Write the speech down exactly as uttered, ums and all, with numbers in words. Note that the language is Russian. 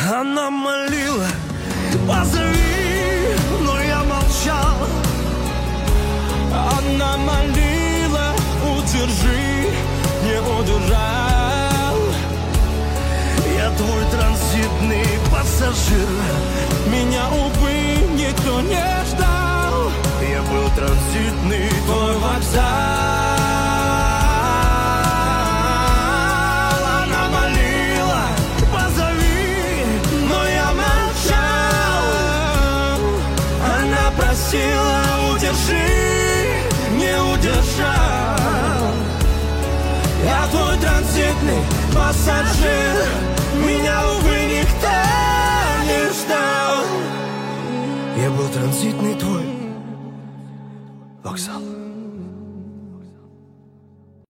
Она молила: позови, но я молчал. Она молила: удержи, не удержал. Я твой транзитный пассажир. Меня, увы, никто не ждал. Я был транзитный твой вокзал. Она молила: позови, но я молчал. Она просила: удержи, не удержал. Я твой транзитный пассажир. Меня, увы, никто не ждал. Я был транзитный твой вокзал.